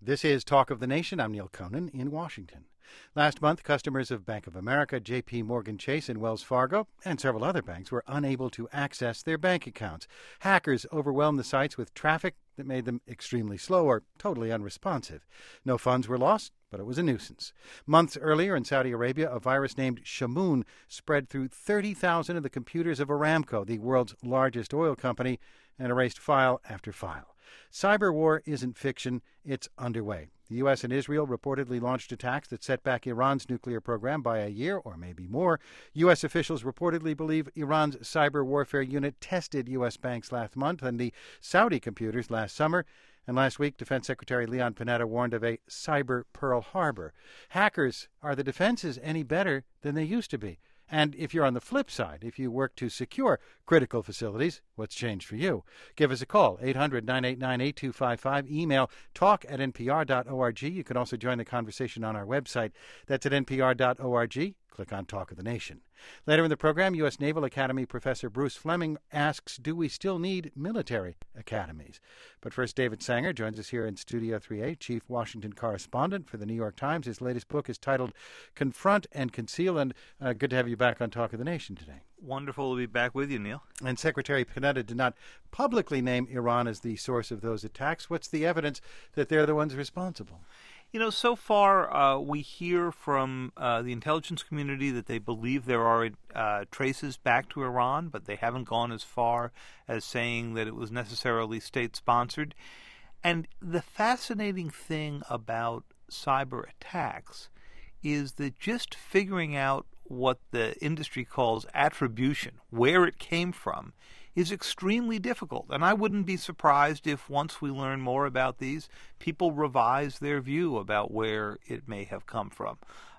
This is Talk of the Nation. I'm Neil Conan in Washington. Last month, customers of Bank of America, J.P. Morgan Chase, and Wells Fargo, and several other banks were unable to access their bank accounts. Hackers overwhelmed the sites with traffic that made them extremely slow or totally unresponsive. No funds were lost, but it was a nuisance. Months earlier in Saudi Arabia, a virus named Shamoon spread through 30,000 of the computers of Aramco, the world's largest oil company, and erased file after file. Cyber war isn't fiction, it's underway. The U.S. and Israel reportedly launched attacks that set back Iran's nuclear program by a year or maybe more. U.S. officials reportedly believe Iran's cyber warfare unit tested U.S. banks last month and the Saudi computers last summer. And last week, Defense Secretary Leon Panetta warned of a cyber Pearl Harbor. Hackers, are the defenses any better than they used to be? And if you're on the flip side, if you work to secure critical facilities, what's changed for you? Give us a call, 800-989-8255. Email talk@npr.org. You can also join the conversation on our website. That's at npr.org. Click on Talk of the Nation. Later in the program, U.S. Naval Academy Professor Bruce Fleming asks, do we still need military academies? But first, David Sanger joins us here in Studio 3A, Chief Washington Correspondent for the New York Times. His latest book is titled Confront and Conceal, and good to have you back on Talk of the Nation today. Wonderful to be back with you, Neil. And Secretary Panetta did not publicly name Iran as the source of those attacks. What's the evidence that they're the ones responsible? You know, so far we hear from the intelligence community that they believe there are traces back to Iran, but they haven't gone as far as saying that it was necessarily state-sponsored. And the fascinating thing about cyber attacks is that just figuring out what the industry calls attribution, where it came from, is extremely difficult. And I wouldn't be surprised if once we learn more about these, people revise their view about where it may have come from.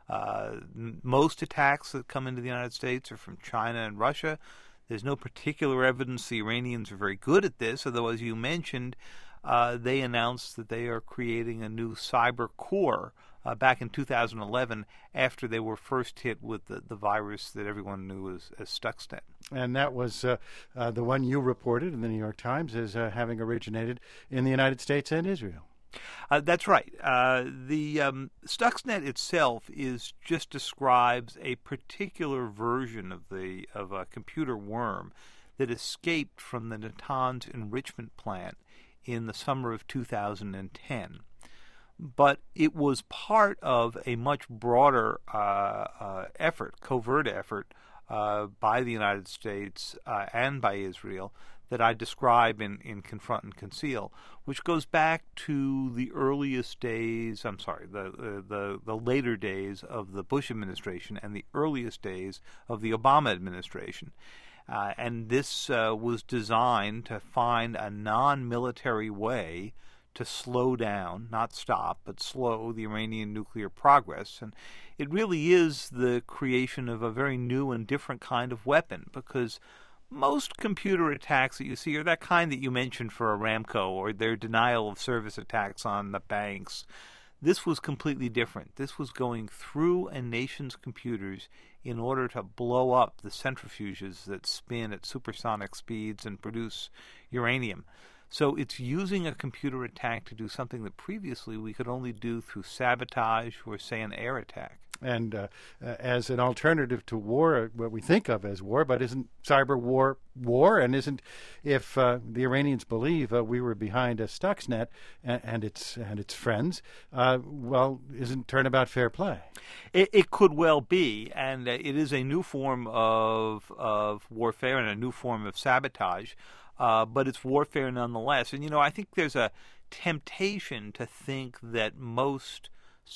Most attacks that come into the United States are from China and Russia. There's no particular evidence the Iranians are very good at this, although, as you mentioned, they announced that they are creating a new cyber corps back in 2011 after they were first hit with the virus that everyone knew as Stuxnet. And that was the one you reported in the New York Times as having originated in the United States and Israel. That's right. The Stuxnet itself just describes a particular version of a computer worm that escaped from the Natanz enrichment plant in the summer of 2010. But it was part of a much broader effort, covert effort, by the United States and by Israel that I describe in Confront and Conceal, which goes back to the earliest days, the later days of the Bush administration and the earliest days of the Obama administration. And this was designed to find a non-military way to slow down, not stop, but slow the Iranian nuclear progress. And it really is the creation of a very new and different kind of weapon, because most computer attacks that you see are that kind that you mentioned for Aramco, or their denial of service attacks on the banks. This was completely different. This was going through a nation's computers in order to blow up the centrifuges that spin at supersonic speeds and produce uranium. So it's using a computer attack to do something that previously we could only do through sabotage or, say, an air attack. And as an alternative to war, what we think of as war, but isn't cyber war war? And isn't, if the Iranians believe we were behind Stuxnet and its friends, isn't turnabout fair play? It could well be, and it is a new form of warfare and a new form of sabotage. But it's warfare nonetheless. And, I think there's a temptation to think that most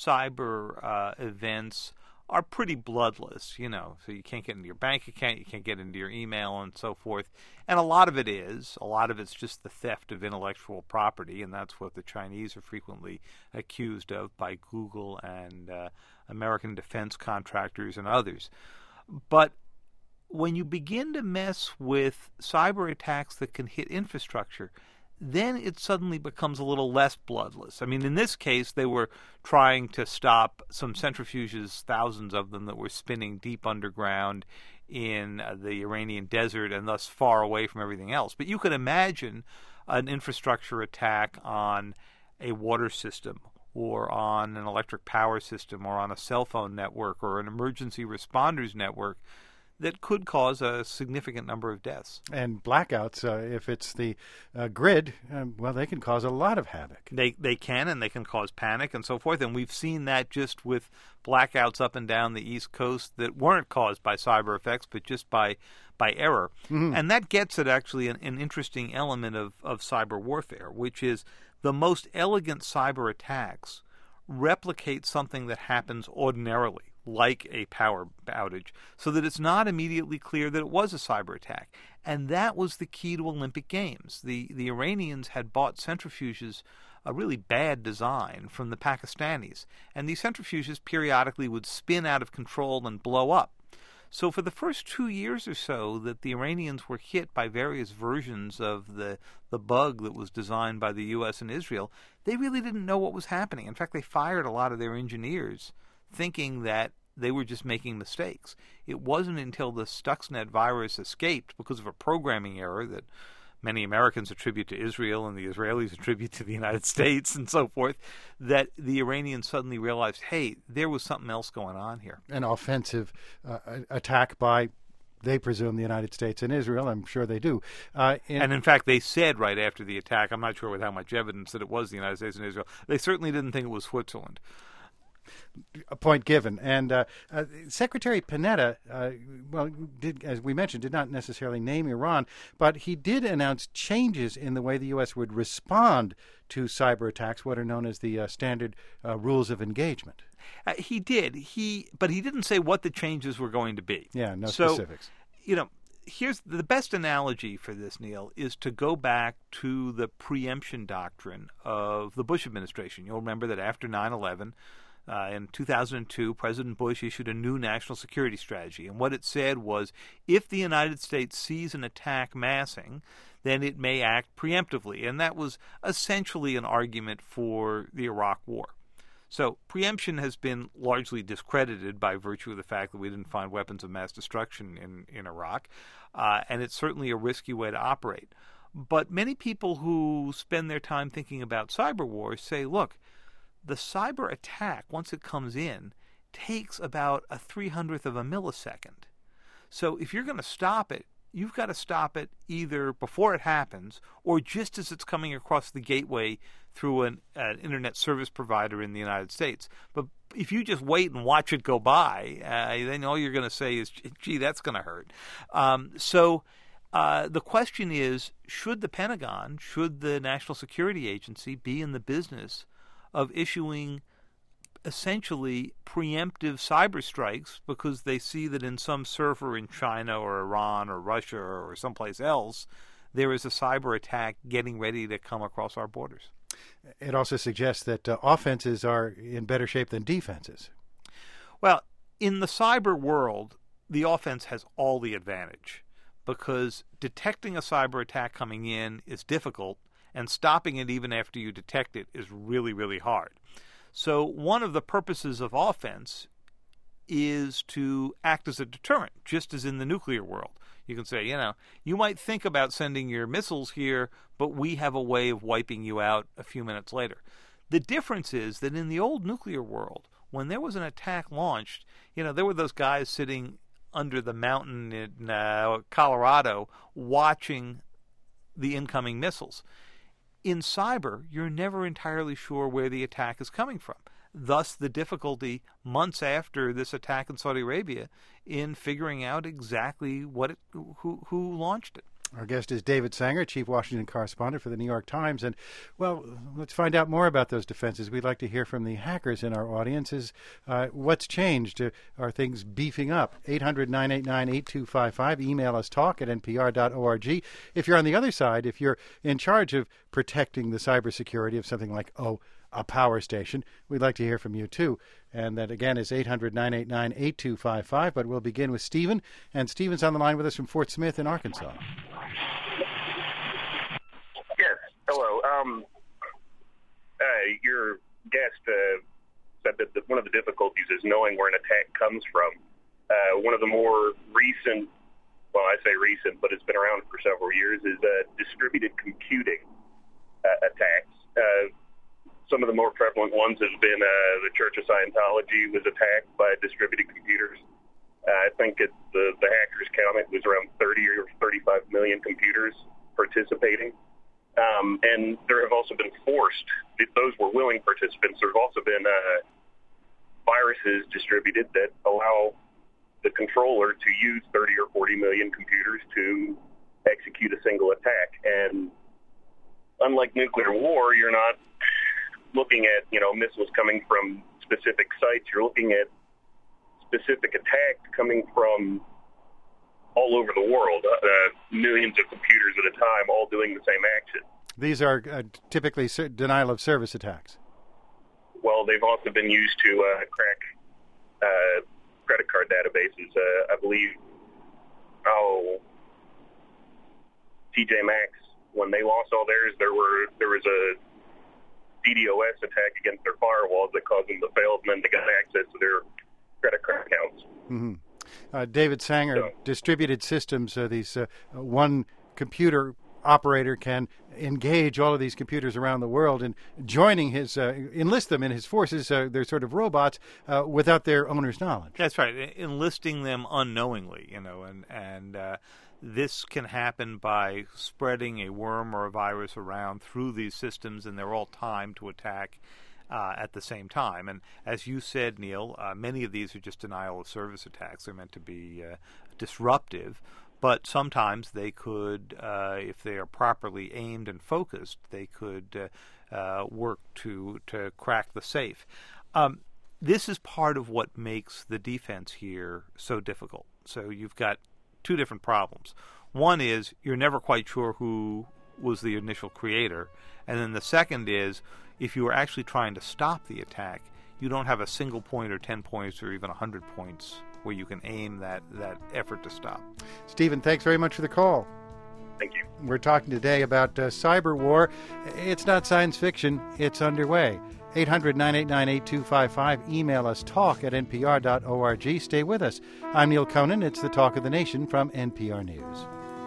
cyber events are pretty bloodless, So you can't get into your bank account, you can't get into your email and so forth. And a lot of it is. A lot of it's just the theft of intellectual property, and that's what the Chinese are frequently accused of by Google and American defense contractors and others. But when you begin to mess with cyber attacks that can hit infrastructure, then it suddenly becomes a little less bloodless. I mean, in this case, they were trying to stop some centrifuges, thousands of them, that were spinning deep underground in the Iranian desert and thus far away from everything else. But you could imagine an infrastructure attack on a water system or on an electric power system or on a cell phone network or an emergency responders network that could cause a significant number of deaths. And blackouts, if it's the grid, well, they can cause a lot of havoc. They can, and they can cause panic and so forth. And we've seen that just with blackouts up and down the East Coast that weren't caused by cyber effects, but just by error. Mm-hmm. And that gets at actually an interesting element of cyber warfare, which is the most elegant cyber attacks replicate something that happens ordinarily, like a power outage, so that it's not immediately clear that it was a cyber attack. And that was the key to Olympic Games. The Iranians had bought centrifuges, a really bad design, from the Pakistanis, and these centrifuges periodically would spin out of control and blow up. So for the first 2 years or so that the Iranians were hit by various versions of the bug that was designed by the U.S. and Israel, they really didn't know what was happening. In fact, they fired a lot of their engineers thinking that they were just making mistakes. It wasn't until the Stuxnet virus escaped because of a programming error that many Americans attribute to Israel and the Israelis attribute to the United States and so forth, that the Iranians suddenly realized, hey, there was something else going on here. An offensive attack by, they presume, the United States and Israel. I'm sure they do. And in fact, they said right after the attack, I'm not sure with how much evidence, that it was the United States and Israel. They certainly didn't think it was Switzerland. A point given. And Secretary Panetta, as we mentioned, did not necessarily name Iran, but he did announce changes in the way the U.S. would respond to cyber attacks, what are known as the standard rules of engagement. He did. But he didn't say what the changes were going to be. Yeah, no specifics. Here's the best analogy for this, Neil, is to go back to the preemption doctrine of the Bush administration. You'll remember that after 9/11, in 2002, President Bush issued a new national security strategy. And what it said was, if the United States sees an attack massing, then it may act preemptively. And that was essentially an argument for the Iraq War. So preemption has been largely discredited by virtue of the fact that we didn't find weapons of mass destruction in Iraq. And it's certainly a risky way to operate. But many people who spend their time thinking about cyber wars say, look, the cyber attack, once it comes in, takes about a 300th of a millisecond. So if you're going to stop it, you've got to stop it either before it happens or just as it's coming across the gateway through an internet service provider in the United States. But if you just wait and watch it go by, then all you're going to say is, gee, that's going to hurt. So the question is, should the Pentagon, should the National Security Agency be in the business of issuing essentially preemptive cyber strikes because they see that in some server in China or Iran or Russia or someplace else, there is a cyber attack getting ready to come across our borders? It also suggests that offenses are in better shape than defenses. Well, in the cyber world, the offense has all the advantage because detecting a cyber attack coming in is difficult, and stopping it even after you detect it is really, really hard. So one of the purposes of offense is to act as a deterrent, just as in the nuclear world. You can say, you might think about sending your missiles here, but we have a way of wiping you out a few minutes later. The difference is that in the old nuclear world, when there was an attack launched, there were those guys sitting under the mountain in Colorado watching the incoming missiles. In cyber, you're never entirely sure where the attack is coming from. Thus, the difficulty months after this attack in Saudi Arabia in figuring out exactly who launched it. Our guest is David Sanger, Chief Washington Correspondent for the New York Times. And, well, let's find out more about those defenses. We'd like to hear from the hackers in our audience. What's changed? Are things beefing up? 800-989-8255. Email us talk@npr.org. If you're on the other side, if you're in charge of protecting the cybersecurity of something like, a power station, we'd like to hear from you, too. And that, again, is 800-989-8255. But we'll begin with Stephen. And Stephen's on the line with us from Fort Smith in Arkansas. Yes. Hello. Your guest said that one of the difficulties is knowing where an attack comes from. One of the more recent, well, I say recent, but it's been around for several years, is distributed computing attacks. some of the more prevalent ones has been the Church of Scientology was attacked by distributed computers. I think the hackers count it was around 30 or 35 million computers participating. And there have also been those were willing participants. There have also been viruses distributed that allow the controller to use 30 or 40 million computers to execute a single attack. And unlike nuclear war, you're not looking at, missiles coming from specific sites. You're looking at specific attacks coming from all over the world, millions of computers at a time, all doing the same action. These are typically denial of service attacks. Well, they've also been used to crack credit card databases. I believe, TJ Maxx, when they lost all theirs, there was a DDoS attack against their firewalls that caused them to fail, and then they got access to their credit card accounts. Mm-hmm. David Sanger, distributed systems, these one computer operator can engage all of these computers around the world and enlist them in his forces. They're sort of robots without their owner's knowledge. That's right, enlisting them unknowingly, and this can happen by spreading a worm or a virus around through these systems, and they're all timed to attack at the same time. And as you said, Neil, many of these are just denial of service attacks. They're meant to be disruptive, but sometimes they could, if they are properly aimed and focused, they could work to crack the safe. This is part of what makes the defense here so difficult. So you've got two different problems. One is you're never quite sure who was the initial creator, and then the second is if you are actually trying to stop the attack, you don't have a single point or 10 points or even 100 points where you can aim that effort to stop. Stephen, thanks very much for the call. Thank you. We're talking today about cyber war. It's not science fiction. It's underway. 800-989-8255. Email us talk@npr.org. Stay with us. I'm Neil Conan. It's the Talk of the Nation from NPR News.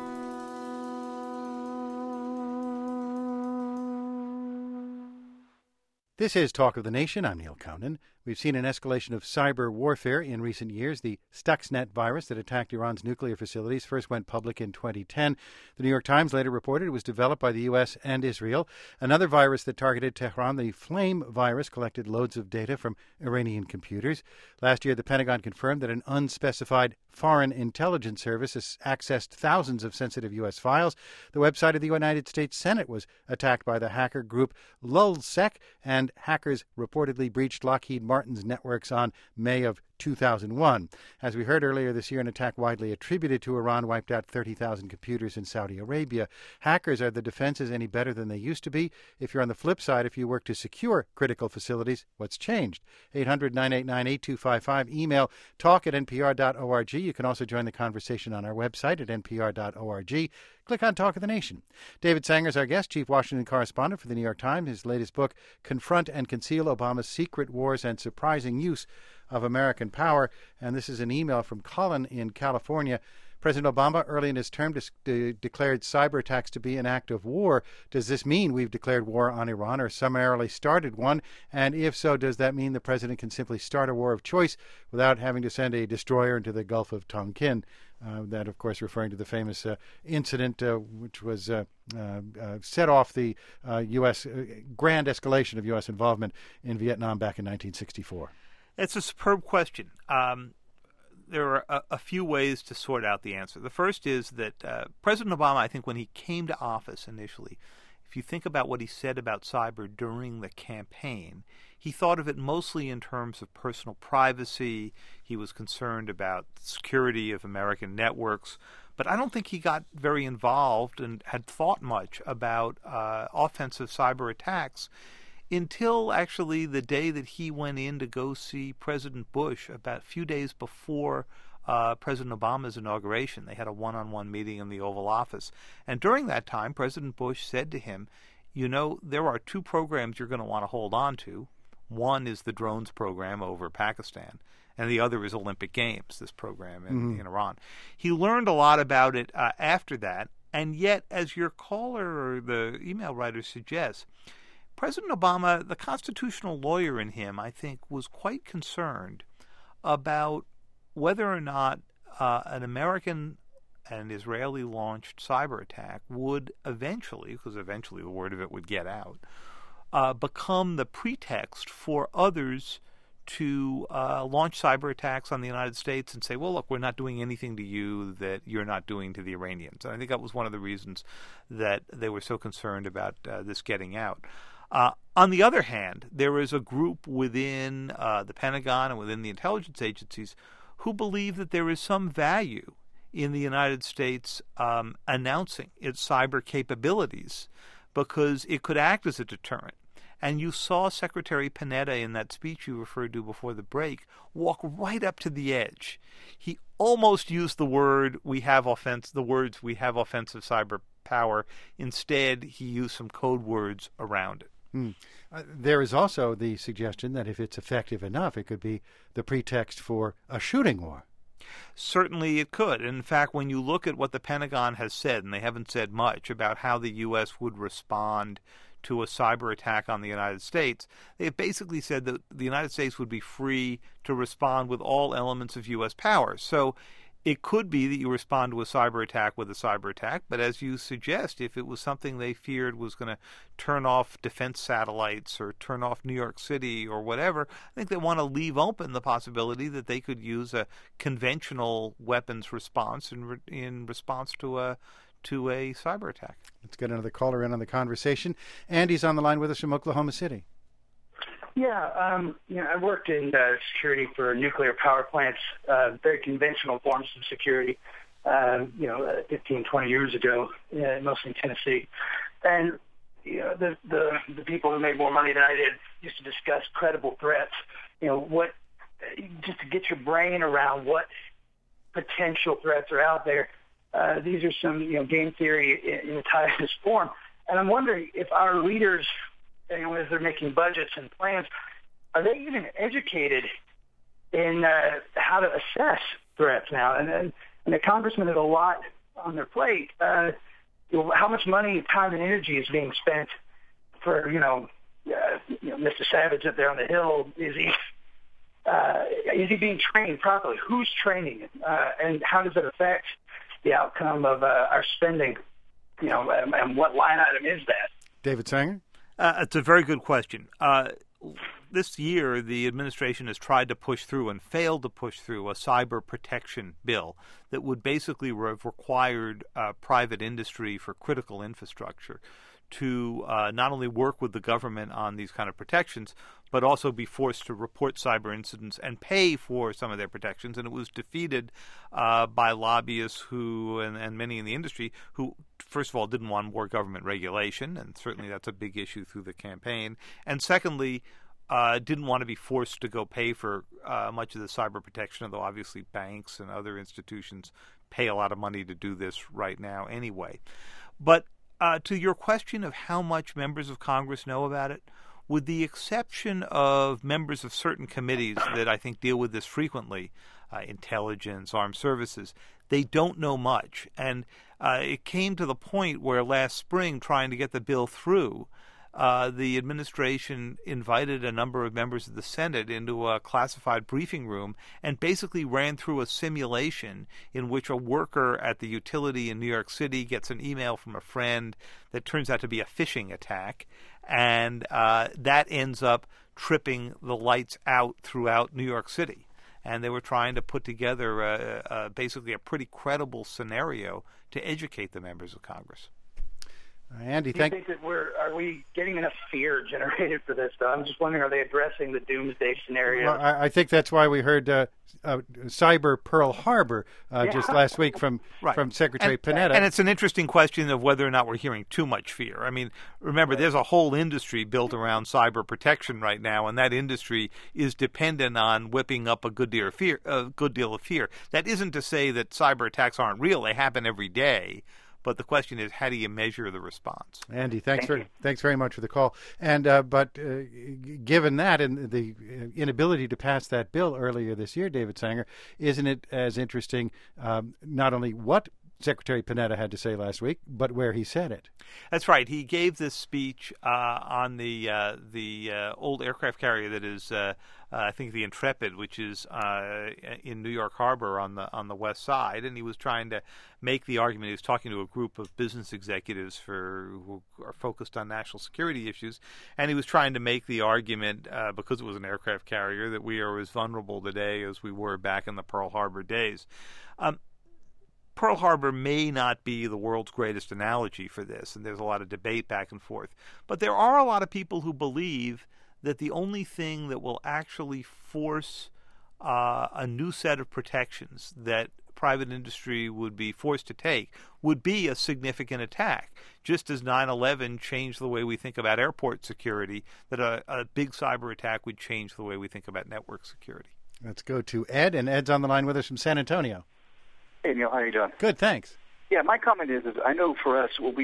This is Talk of the Nation. I'm Neil Conan. We've seen an escalation of cyber warfare in recent years. The Stuxnet virus that attacked Iran's nuclear facilities first went public in 2010. The New York Times later reported it was developed by the U.S. and Israel. Another virus that targeted Tehran, the Flame virus, collected loads of data from Iranian computers. Last year, the Pentagon confirmed that an unspecified foreign intelligence service has accessed thousands of sensitive U.S. files. The website of the United States Senate was attacked by the hacker group Lulzsec, and hackers reportedly breached Lockheed Martin's networks on May of 2001. As we heard earlier this year, an attack widely attributed to Iran wiped out 30,000 computers in Saudi Arabia. Hackers, are the defenses any better than they used to be? If you're on the flip side, if you work to secure critical facilities, what's changed? 800-989-8255. Email talk@npr.org. You can also join the conversation on our website at npr.org. Click on Talk of the Nation. David Sanger is our guest, chief Washington correspondent for the New York Times. His latest book, Confront and Conceal Obama's Secret Wars and Surprising Use of American Power. And this is an email from Colin in California. President Obama, early in his term, declared cyber attacks to be an act of war. Does this mean we've declared war on Iran or summarily started one? And if so, does that mean the president can simply start a war of choice without having to send a destroyer into the Gulf of Tonkin? That, of course, referring to the famous incident which was set off the U.S. Grand escalation of U.S. involvement in Vietnam back in 1964. It's a superb question. There are a few ways to sort out the answer. The first is that President Obama, I think when he came to office initially, if you think about what he said about cyber during the campaign, he thought of it mostly in terms of personal privacy. He was concerned about the security of American networks. But I don't think he got very involved and had thought much about offensive cyber attacks until actually the day that he went in to go see President Bush about a few days before President Obama's inauguration. They had a one-on-one meeting in the Oval Office. And during that time, President Bush said to him, you know, there are two programs you're going to want to hold on to. One is the drones program over Pakistan, and the other is Olympic Games, this program in Iran. He learned a lot about it after that, and yet, as your caller or the email writer suggests, President Obama, the constitutional lawyer in him, I think, was quite concerned about whether or not an American and Israeli-launched cyber attack would eventually, because eventually the word of it would get out, become the pretext for others to launch cyber attacks on the United States and say, well, look, we're not doing anything to you that you're not doing to the Iranians. And I think that was one of the reasons that they were so concerned about this getting out. On the other hand, there is a group within the Pentagon and within the intelligence agencies who believe that there is some value in the United States announcing its cyber capabilities because it could act as a deterrent. And you saw Secretary Panetta in that speech you referred to before the break walk right up to the edge. He almost used the words we have offensive cyber power. Instead, he used some code words around it. There is also the suggestion that if it's effective enough, it could be the pretext for a shooting war. Certainly it could. In fact, when you look at what the Pentagon has said, and they haven't said much about how the U.S. would respond to a cyber attack on the United States, they have basically said that the United States would be free to respond with all elements of U.S. power. So it could be that you respond to a cyber attack with a cyber attack, but as you suggest, if it was something they feared was going to turn off defense satellites or turn off New York City or whatever, I think they want to leave open the possibility that they could use a conventional weapons response in response to a cyber attack. Let's get another caller in on the conversation. Andy's on the line with us from Oklahoma City. Yeah, I worked in security for nuclear power plants, very conventional forms of security, 15, 20 years ago, mostly in Tennessee. And the people who made more money than I did used to discuss credible threats. Just to get your brain around what potential threats are out there. These are some, game theory in the tightest form. And I'm wondering if our leaders, as they're making budgets and plans, are they even educated in how to assess threats now? And the congressman has a lot on their plate. How much money, time, and energy is being spent for, Mr. Savage up there on the Hill? Is he being trained properly? Who's training him? And how does it affect the outcome of our spending? And what line item is that? David Sanger? It's a very good question. This year, the administration has tried to push through and failed to push through a cyber protection bill that would basically have required private industry for critical infrastructure to not only work with the government on these kind of protections, but also be forced to report cyber incidents and pay for some of their protections. And it was defeated by lobbyists and many in the industry who, first of all, didn't want more government regulation, and certainly that's a big issue through the campaign. And secondly, didn't want to be forced to go pay for much of the cyber protection, although obviously banks and other institutions pay a lot of money to do this right now anyway. But to your question of how much members of Congress know about it, with the exception of members of certain committees that I think deal with this frequently, intelligence, armed services, they don't know much. And it came to the point where last spring, trying to get the bill through, the administration invited a number of members of the Senate into a classified briefing room and basically ran through a simulation in which a worker at the utility in New York City gets an email from a friend that turns out to be a phishing attack, and that ends up tripping the lights out throughout New York City. And they were trying to put together basically a pretty credible scenario to educate the members of Congress. Andy, do you think that are we getting enough fear generated for this, though? I'm just wondering, are they addressing the doomsday scenario? Well, I think that's why we heard cyber Pearl Harbor just last week from Secretary Panetta. And it's an interesting question of whether or not we're hearing too much fear. I mean, remember, there's a whole industry built around cyber protection right now, and that industry is dependent on whipping up a good deal of fear. That isn't to say that cyber attacks aren't real. They happen every day. But the question is, how do you measure the response? Andy, thanks very much for the call. And but given that and the inability to pass that bill earlier this year, David Sanger, isn't it as interesting not only what Secretary Panetta had to say last week, but where he said it. That's right. He gave this speech on the old aircraft carrier that is, I think, the Intrepid, which is in New York Harbor on the west side, and he was trying to make the argument. He was talking to a group of business executives who are focused on national security issues, and he was trying to make the argument because it was an aircraft carrier that we are as vulnerable today as we were back in the Pearl Harbor days. Pearl Harbor may not be the world's greatest analogy for this, and there's a lot of debate back and forth. But there are a lot of people who believe that the only thing that will actually force a new set of protections that private industry would be forced to take would be a significant attack. Just as 9/11 changed the way we think about airport security, that a big cyber attack would change the way we think about network security. Let's go to Ed, and Ed's on the line with us from San Antonio. Hey, Neil, how are you doing? Good, thanks. Yeah, my comment is I know for us, in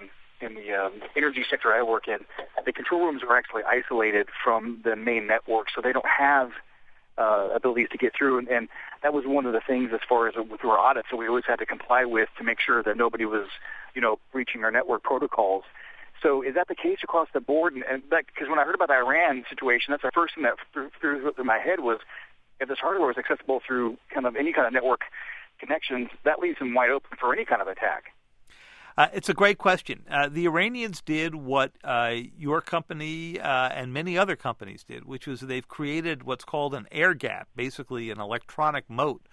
the energy sector I work in, the control rooms are actually isolated from the main network, so they don't have abilities to get through. And that was one of the things as far as with our audits that we always had to comply with to make sure that nobody was, breaching our network protocols. So is that the case across the board? And because when I heard about the Iran situation, that's the first thing that through my head was, if this hardware is accessible through kind of any kind of network connections, that leaves them wide open for any kind of attack. It's a great question. The Iranians did what your company and many other companies did, which was they've created what's called an air gap, basically an electronic moat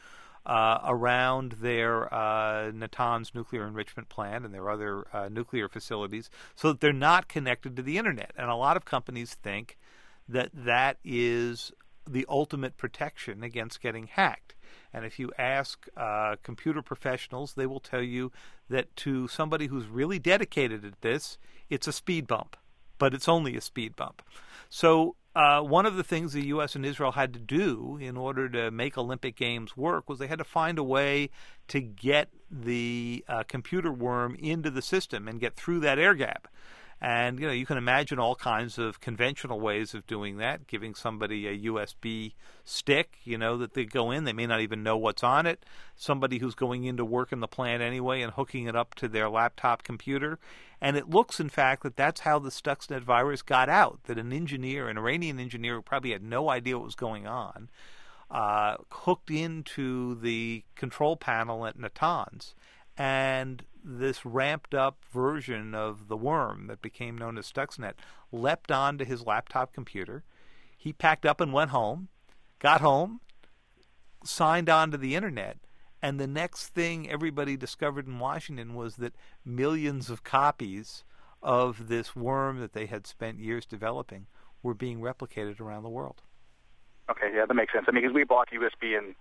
around their Natanz nuclear enrichment plant and their other nuclear facilities, so that they're not connected to the Internet. And a lot of companies think that that is the ultimate protection against getting hacked. And if you ask computer professionals, they will tell you that to somebody who's really dedicated at this, it's a speed bump, but it's only a speed bump. So one of the things the U.S. and Israel had to do in order to make Olympic Games work was they had to find a way to get the computer worm into the system and get through that air gap. And, you can imagine all kinds of conventional ways of doing that, giving somebody a USB stick, that they go in. They may not even know what's on it. Somebody who's going in to work in the plant anyway and hooking it up to their laptop computer. And it looks, in fact, that that's how the Stuxnet virus got out, that an Iranian engineer who probably had no idea what was going on, hooked into the control panel at Natanz, and this ramped up version of the worm that became known as Stuxnet leapt onto his laptop computer. He packed up and went home, got home, signed on to the Internet, and the next thing everybody discovered in Washington was that millions of copies of this worm that they had spent years developing were being replicated around the world. Okay, yeah, that makes sense. I mean, because we block USB and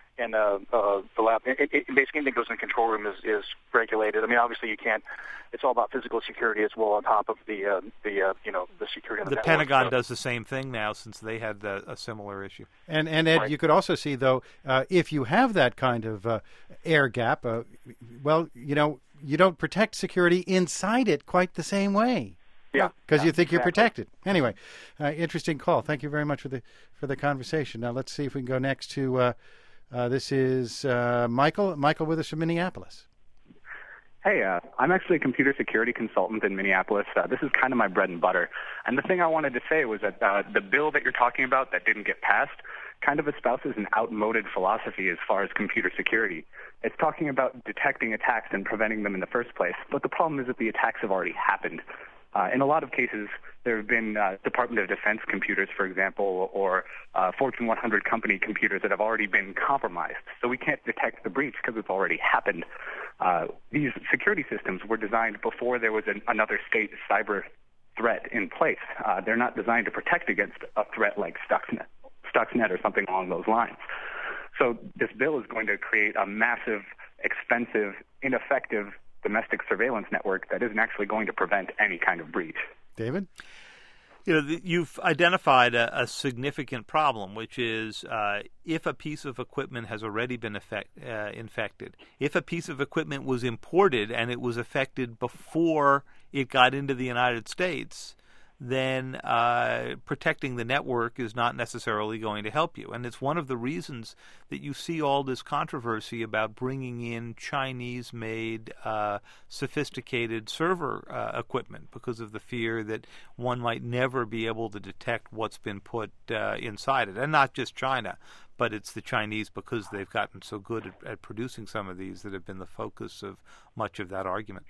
the lab, basically anything that goes in the control room is regulated. I mean, obviously you can't. It's all about physical security as well on top of the security of the network. Pentagon does the same thing now since they had a similar issue. And Ed, right. You could also see though, if you have that kind of air gap, you don't protect security inside it quite the same way. Yeah, because you think you're protected. Anyway, interesting call. Thank you very much for the conversation. Now let's see if we can go next to. This is Michael. Michael with us from Minneapolis. Hey, I'm actually a computer security consultant in Minneapolis. This is kind of my bread and butter. And the thing I wanted to say was that the bill that you're talking about that didn't get passed kind of espouses an outmoded philosophy as far as computer security. It's talking about detecting attacks and preventing them in the first place. But the problem is that the attacks have already happened. In a lot of cases, there have been Department of Defense computers, for example, or Fortune 100 company computers that have already been compromised. So we can't detect the breach because it's already happened. These security systems were designed before there was another state cyber threat in place. They're not designed to protect against a threat like Stuxnet or something along those lines. So this bill is going to create a massive, expensive, ineffective domestic surveillance network that isn't actually going to prevent any kind of breach. David? You've identified a significant problem, which is if a piece of equipment has already been infected, if a piece of equipment was imported and it was affected before it got into the United States, then protecting the network is not necessarily going to help you. And it's one of the reasons that you see all this controversy about bringing in Chinese-made sophisticated server equipment, because of the fear that one might never be able to detect what's been put inside it. And not just China, but it's the Chinese, because they've gotten so good at producing some of these, that have been the focus of much of that argument.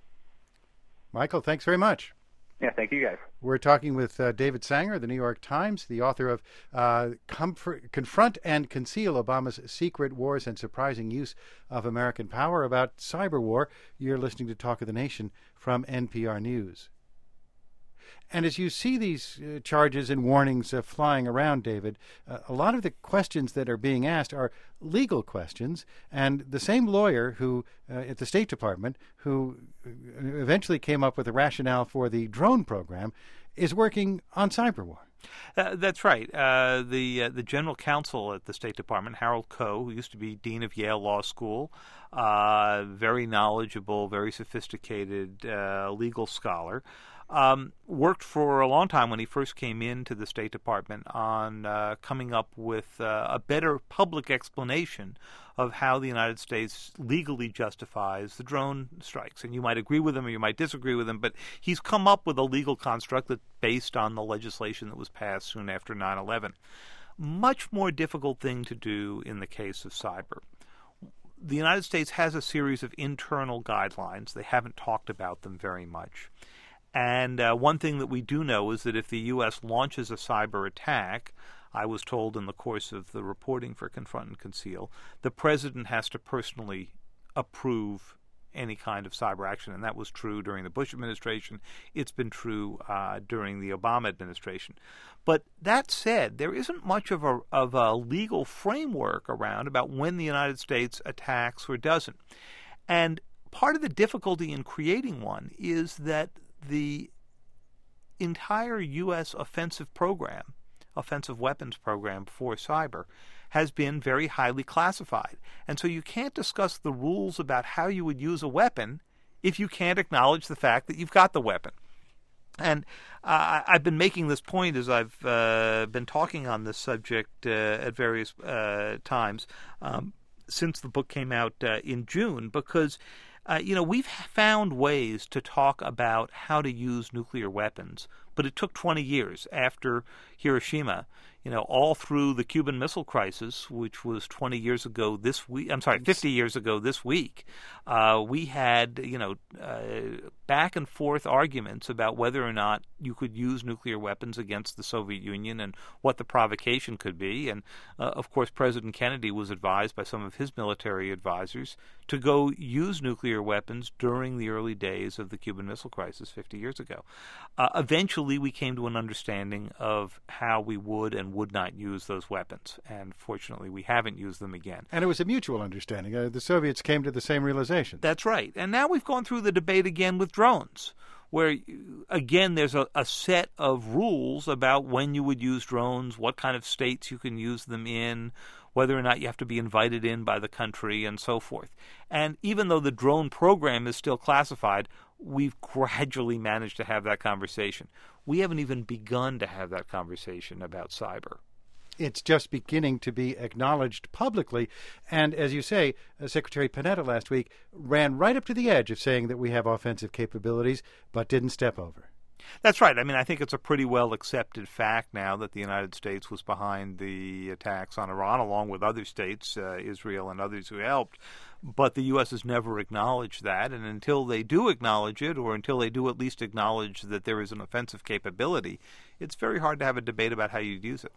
Michael, thanks very much. Yeah, thank you guys. We're talking with David Sanger of the New York Times, the author of Confront and Conceal Obama's Secret Wars and Surprising Use of American Power, about cyber war. You're listening to Talk of the Nation from NPR News. And as you see these charges and warnings flying around, David, a lot of the questions that are being asked are legal questions. And the same lawyer who, at the State Department, who eventually came up with a rationale for the drone program, is working on cyber war. That's right. The general counsel at the State Department, Harold Koh, who used to be dean of Yale Law School, very knowledgeable, very sophisticated legal scholar, worked for a long time when he first came into the State Department on coming up with a better public explanation of how the United States legally justifies the drone strikes. And you might agree with him or you might disagree with him, but he's come up with a legal construct that's based on the legislation that was passed soon after 9/11. Much more difficult thing to do in the case of cyber. The United States has a series of internal guidelines. They haven't talked about them very much. And one thing that we do know is that if the U.S. launches a cyber attack, I was told in the course of the reporting for Confront and Conceal, the president has to personally approve any kind of cyber action. And that was true during the Bush administration. It's been true during the Obama administration. But that said, there isn't much of a legal framework around about when the United States attacks or doesn't. And part of the difficulty in creating one is that the entire U.S. offensive weapons program for cyber has been very highly classified. And so you can't discuss the rules about how you would use a weapon if you can't acknowledge the fact that you've got the weapon. And I've been making this point as I've been talking on this subject at various times since the book came out in June, because we've found ways to talk about how to use nuclear weapons, but it took 20 years after Hiroshima, all through the Cuban Missile Crisis, which was 50 years ago this week. We had, back and forth arguments about whether or not you could use nuclear weapons against the Soviet Union and what the provocation could be. And, of course, President Kennedy was advised by some of his military advisors to go use nuclear weapons during the early days of the Cuban Missile Crisis 50 years ago. Eventually, we came to an understanding of how we would and would not use those weapons. And fortunately, we haven't used them again. And it was a mutual understanding. The Soviets came to the same realization. That's right. And now we've gone through the debate again with drones, where, again, there's a set of rules about when you would use drones, what kind of states you can use them in, whether or not you have to be invited in by the country, and so forth. And even though the drone program is still classified, we've gradually managed to have that conversation. We haven't even begun to have that conversation about cyber. It's just beginning to be acknowledged publicly. And as you say, Secretary Panetta last week ran right up to the edge of saying that we have offensive capabilities, but didn't step over. That's right. I mean, I think it's a pretty well accepted fact now that the United States was behind the attacks on Iran, along with other states, Israel and others who helped. But the U.S. has never acknowledged that. And until they do acknowledge it, or until they do at least acknowledge that there is an offensive capability, it's very hard to have a debate about how you'd use it.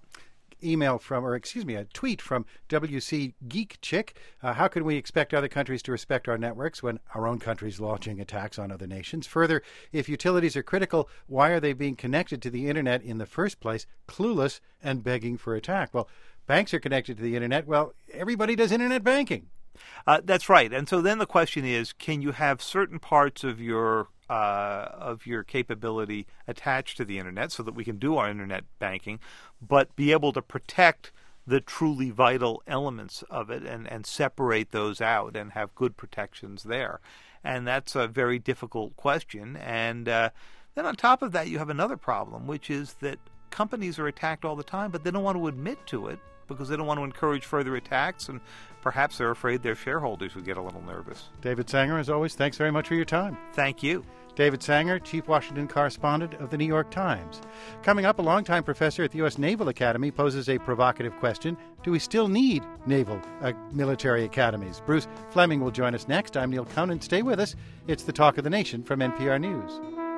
A tweet from WC Geek Chick. How can we expect other countries to respect our networks when our own country's launching attacks on other nations? Further, if utilities are critical, why are they being connected to the Internet in the first place, clueless and begging for attack? Well, banks are connected to the Internet. Well, everybody does Internet banking. That's right. And so then the question is, can you have certain parts of your capability attached to the Internet so that we can do our Internet banking, but be able to protect the truly vital elements of it and separate those out and have good protections there? And that's a very difficult question. And Then on top of that, you have another problem, which is that companies are attacked all the time, but they don't want to admit to it because they don't want to encourage further attacks, and perhaps they're afraid their shareholders would get a little nervous. David Sanger, as always, thanks very much for your time. Thank you. David Sanger, Chief Washington Correspondent of the New York Times. Coming up, a longtime professor at the U.S. Naval Academy poses a provocative question. Do we still need naval military academies? Bruce Fleming will join us next. I'm Neil Conan. Stay with us. It's the Talk of the Nation from NPR News.